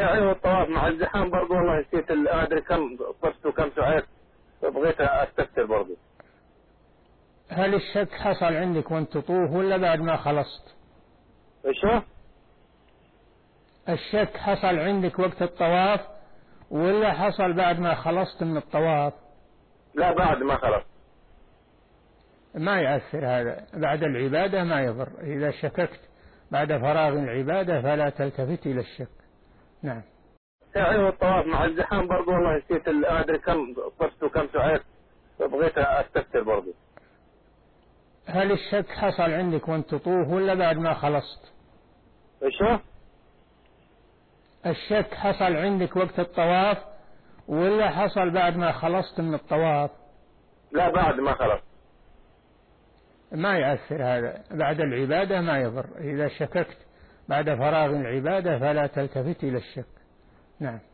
ايوه الطواف مع الزحام برضه، والله نسيت ادري كم طفت وكم سعيت، بغيت استفسر برضه. هل الشك حصل عندك وانت تطوف ولا بعد ما خلصت؟ ايش؟ الشك حصل عندك وقت الطواف ولا حصل بعد ما خلصت من الطواف؟ لا بعد ما خلص. ما يأثر هذا، بعد العبادة ما يضر. إذا شككت بعد فراغ العبادة فلا تلتفت إلى الشك. نعم. ايوه الطواف مع الزحام برضه، والله نسيت ادري كم طفت وكم سعيت، بغيت استفسر برضه. هل الشك حصل عندك وانت تطوف ولا بعد ما خلصت؟ ايش؟ الشك حصل عندك وقت الطواف ولا حصل بعد ما خلصت من الطواف؟ لا بعد ما خلص. ما يأثر هذا، بعد العبادة ما يضر. إذا شككت بعد فراغ العبادة فلا تلتفت إلى الشك. نعم.